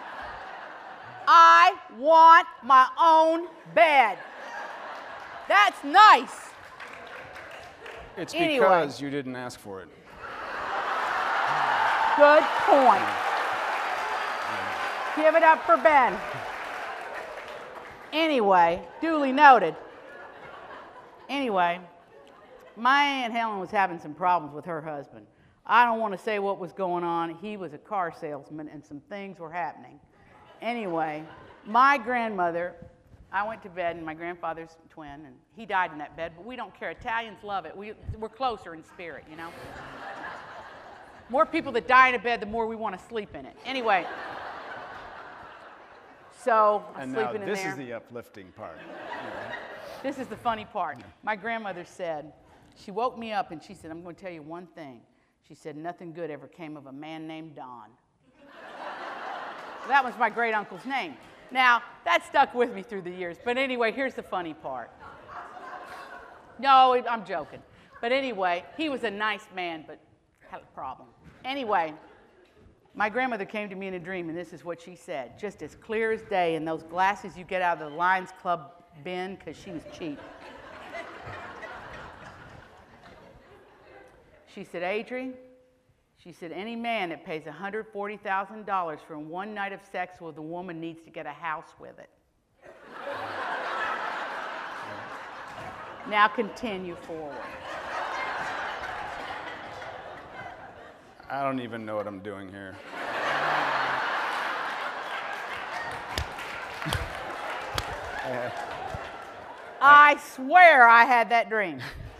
I want my own bed. That's nice. It's Anyway. because you didn't ask for it. Good point. Give it up for Ben. Anyway, duly noted. Anyway, my Aunt Helen was having some problems with her husband. I don't want to say what was going on. He was a car salesman, and some things were happening. Anyway, my grandmother, I went to bed, and my grandfather's twin, and he died in that bed, but we don't care. Italians love it. We, we're closer in spirit, you know? More people that die in a bed, the more we want to sleep in it. Anyway, so I'm And now sleeping in this there. is the uplifting part. This is the funny part. My grandmother said, she woke me up, and she said, I'm going to tell you one thing. She said, nothing good ever came of a man named Don. That was my great uncle's name. Now, that stuck with me through the years. But anyway, here's the funny part. No, I'm joking. But anyway, he was a nice man, but had a problem. Anyway, my grandmother came to me in a dream, and this is what she said, just as clear as day, in those glasses you get out of the Lions Club bin, because she was cheap. She said, Adri, she said, any man that pays one hundred forty thousand dollars for one night of sex with a woman needs to get a house with it. Now continue forward. I don't even know what I'm doing here. I swear I had that dream.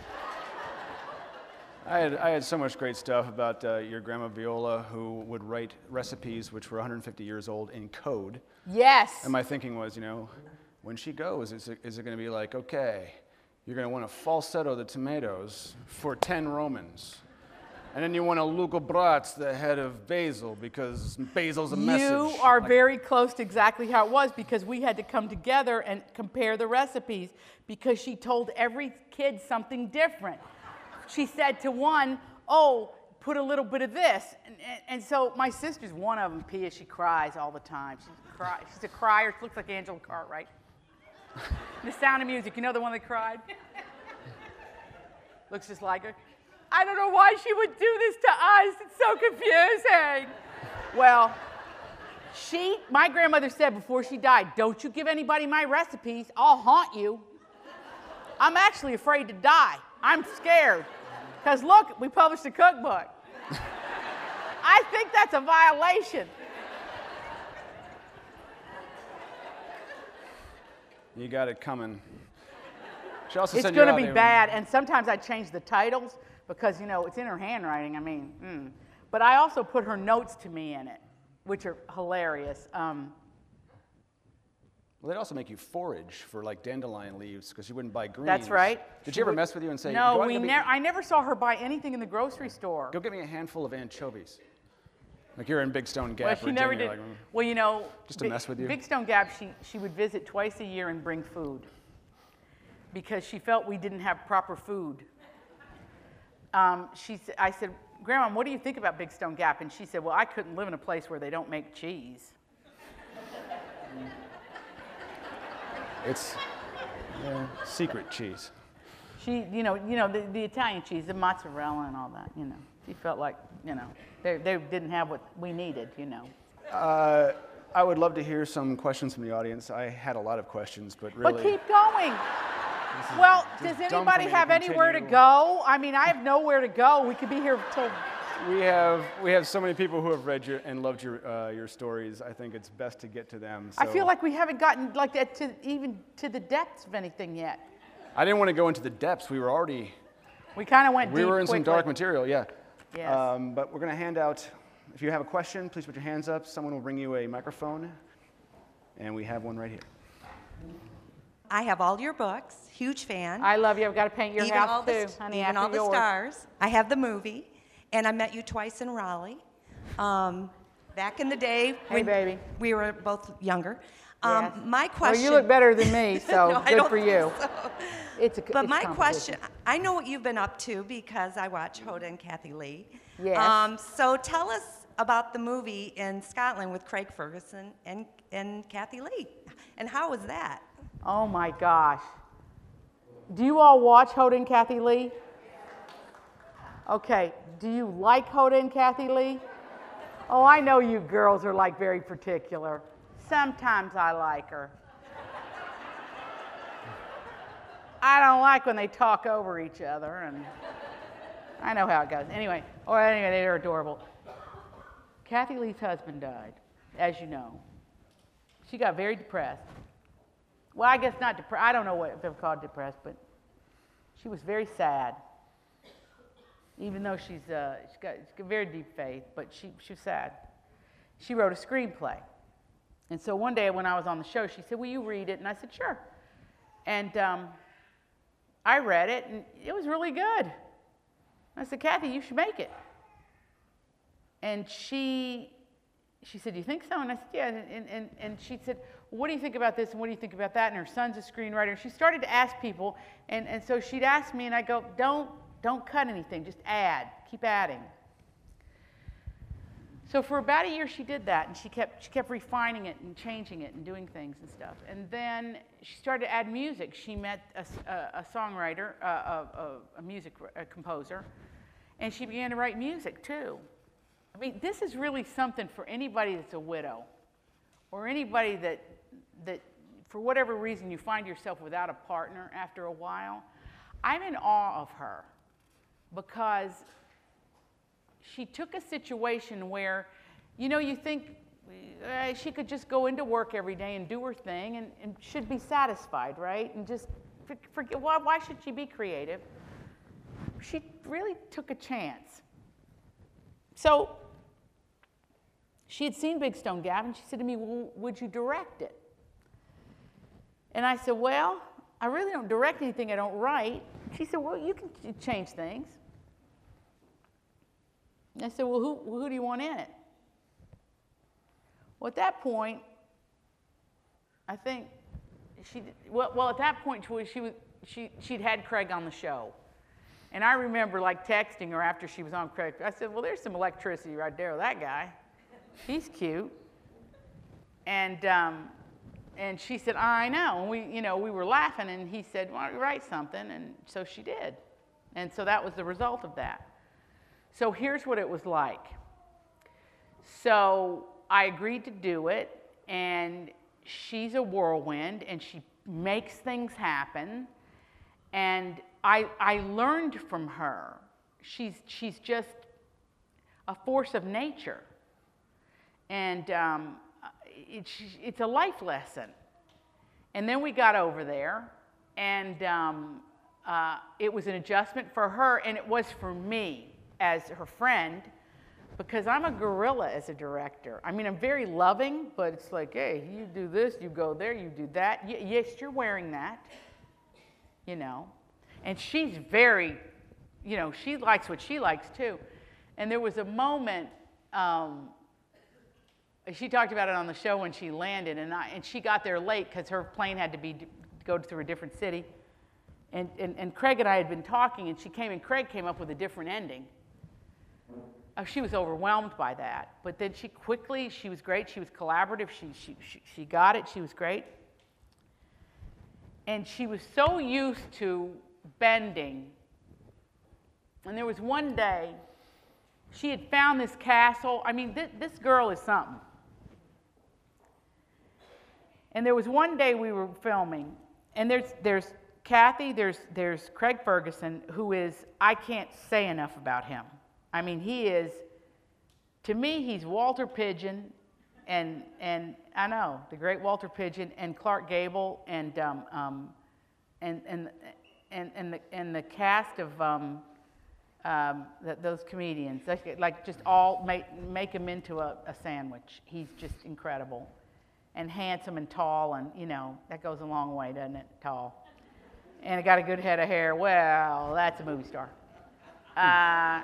I had, I had so much great stuff about uh, your grandma Viola, who would write recipes which were one hundred fifty years old in code. Yes. And my thinking was, you know, when she goes, is it, is it going to be like, okay, you're going to want to falsetto the tomatoes for ten Romans. And then you want to Luca Bratz, the head of basil, because basil's a message. You are Like, very close to exactly how it was, because we had to come together and compare the recipes, because she told every kid something different. She said to one, oh, put a little bit of this. And, and, and so my sister's one of them, Pia, she cries all the time. She's a, cry, she's a crier. She looks like Angela Cartwright. The Sound of Music, you know the one that cried? Looks just like her. I don't know why she would do this to us. It's so confusing. Well, she, my grandmother said before she died, don't you give anybody my recipes. I'll haunt you. I'm actually afraid to die. I'm scared. Because look, we published a cookbook. I think that's a violation. You got it coming. She also It's said going you're to out be there- bad, and sometimes I change the titles because, you know, it's in her handwriting. I mean, mm. But I also put her notes to me in it, which are hilarious. Um, Well, they'd also make you forage for like dandelion leaves because you wouldn't buy greens. that's right. Did She you ever would- mess with you and say, No, go out we and get me- never. I never saw her buy anything in the grocery store. Go get me a handful of anchovies. Like you're in Big Stone Gap, Well, she Virginia, never you're did. like, mm. Well, you know, Just to Big- mess with you? Big Stone Gap, she, she would visit twice a year and bring food because she felt we didn't have proper food. Um, she, sa- I said, Grandma, what do you think about Big Stone Gap? And she said, well, I couldn't live in a place where they don't make cheese. It's yeah, secret cheese. She, you know, you know the, the Italian cheese, the mozzarella and all that, you know. She felt like, you know, they, they didn't have what we needed, you know. Uh, I would love to hear some questions from the audience. I had a lot of questions, but really. But keep going. Well, does just dumb for anybody me to have anywhere to continue. go? I mean, I have nowhere to go. We could be here till... We have we have so many people who have read your and loved your uh, your stories. I think it's best to get to them. I so- feel like we haven't gotten like that to even to the depths of anything yet. I didn't want to go into the depths. We were already We kind of went we deep were in some quickly. dark material. Yeah. Yes. Um, but we're going to hand out. If you have a question, please put your hands up. Someone will bring you a microphone, and we have one right here. I have all your books, huge fan. I love you. I've got to paint your even all house the, too, honey. even after all the yours. stars. I have the movie, and I met you twice in Raleigh. Um, back in the day, Hey, when baby. we were both younger. Um, Yes. My question. Well, you look better than me, so No, I good don't for you. think so. It's a. But it's my competition. question, I know what you've been up to because I watch Hoda and Kathy Lee. Yes. Um, so tell us about the movie in Scotland with Craig Ferguson and, and Kathy Lee. And how was that? Oh my gosh. Do you all watch Hoda and Kathy Lee? Okay. Do you like Hoda and Kathy Lee? Oh, I know you girls are like very particular. Sometimes I like her. I don't like when they talk over each other, and I know how it goes. Anyway, or anyway, they're adorable. Kathy Lee's husband died, as you know. She got very depressed. Well, I guess not depressed. I don't know what if they're called depressed, but she was very sad. Even though she's, uh, she's, got, she's got very deep faith, but she, she was sad. She wrote a screenplay. And so one day when I was on the show, she said, will you read it? And I said, sure. And um, I read it, and it was really good. I said, Kathy, you should make it. And she, she said, you think so? And I said, yeah. And, and, and she said, well, what do you think about this and what do you think about that? And her son's a screenwriter. And she started to ask people, and, and so she'd ask me, and I go, don't, don't cut anything, just add, keep adding. So for about a year she did that, and she kept, she kept refining it and changing it and doing things and stuff. And then she started to add music. She met a, a, a songwriter, a, a, a music a composer, and she began to write music too. I mean, this is really something for anybody that's a widow, or anybody that, that for whatever reason you find yourself without a partner after a while. I'm in awe of her because she took a situation where, you know, you think uh, she could just go into work every day and do her thing and, and should be satisfied, right? And just for, forget, why, why should she be creative? She really took a chance. So she had seen Big Stone Gap, and she said to me, well, would you direct it? And I said, well, I really don't direct anything I don't write. She said, well, you can change things. And I said, well, who, who do you want in it? Well, at that point, I think she, well, well at that point, she was, she, she'd had Craig on the show. And I remember like texting her after she was on Craig. I said, well, there's some electricity right there with that guy. He's cute. And, um, and she said, I know. And we, you know, we were laughing, and he said, why don't you write something? And so she did. And so that was the result of that. So here's what it was like. So I agreed to do it, and she's a whirlwind, and she makes things happen. And I, I learned from her. She's, she's just a force of nature. And um, it, it's a life lesson. And then we got over there, and um, uh, it was an adjustment for her, and it was for me as her friend, because I'm a gorilla as a director. I mean, I'm very loving, but it's like, hey, you do this, you go there, you do that. Y- yes, you're wearing that, you know. And she's very, you know, she likes what she likes too. And there was a moment, um, she talked about it on the show when she landed, and, I, and she got there late because her plane had to be to go through a different city. And, and, and Craig and I had been talking, and she came, and Craig came up with a different ending. Oh, she was overwhelmed by that. But then she quickly, she was great. She was collaborative. She, she, she, she got it. She was great. And she was so used to bending. And there was one day, she had found this castle. I mean, th- this girl is something. And there was one day we were filming, and there's, there's Kathy, there's, there's Craig Ferguson, who is, I can't say enough about him. I mean, he is, to me, he's Walter Pidgeon, and, and I know, the great Walter Pidgeon, and Clark Gable, and, um, um, and, and, and, and, the, and the cast of um, um, the, those comedians, like, like just all make, make him into a, a sandwich. He's just incredible, and handsome and tall, and, you know, that goes a long way, doesn't it, tall. And he got a good head of hair. Well, that's a movie star. Uh,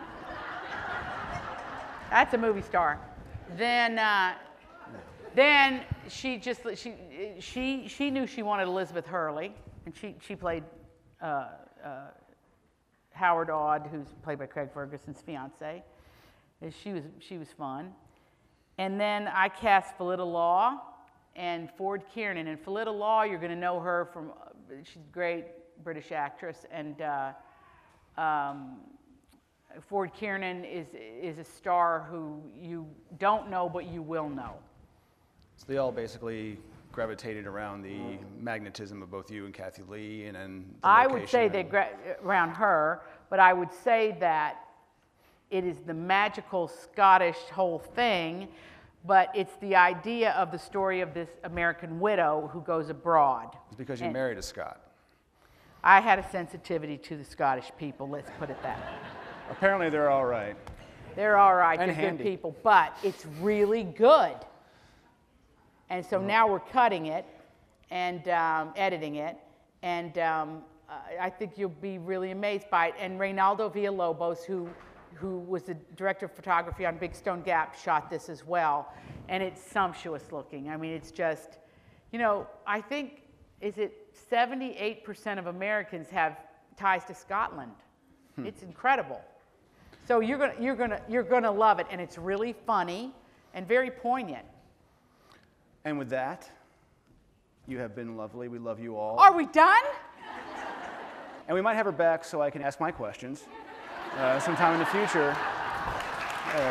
That's a movie star. Then, uh, then she just she she she knew she wanted Elizabeth Hurley, and she she played uh, uh, Howard Odd, who's played by Craig Ferguson's fiance. And she was she was fun. And then I cast Felita Law and Ford Kiernan. And Felita Law, you're going to know her from uh, she's a great British actress, and. Uh, um, Ford Kiernan is, is a star who you don't know, but you will know. So they all basically gravitated around the magnetism of both you and Kathy Lee, and then the I would say location they and- gra- around her, but I would say that it is the magical Scottish whole thing, but it's the idea of the story of this American widow who goes abroad. It's because you And married a Scot. I had a sensitivity to the Scottish people, let's put it that way. Apparently they're all right. They're all right, And they're handy. good people, but it's really good. And so now we're cutting it and um, editing it, and um, I think you'll be really amazed by it. And Reynaldo Villalobos, who, who was the director of photography on Big Stone Gap, shot this as well. And it's sumptuous looking. I mean, it's just, you know, I think, is it seventy-eight percent of Americans have ties to Scotland. Hmm. It's incredible. So you're gonna, you're gonna, you're gonna love it, and it's really funny and very poignant. And with that, you have been lovely. We love you all. Are we done? And we might have her back so I can ask my questions uh, sometime in the future. Uh,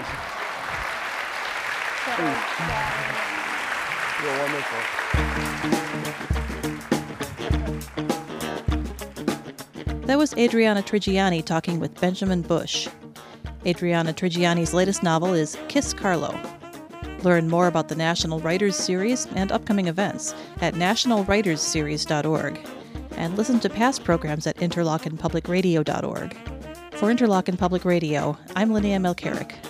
You're wonderful. That was Adriana Trigiani talking with Benjamin Bush. Adriana Trigiani's latest novel is Kiss Carlo. Learn more about the National Writers Series and upcoming events at national writers series dot org. And listen to past programs at interlochen public radio dot org. For Interlochen Public Radio, I'm Linnea Melcherick.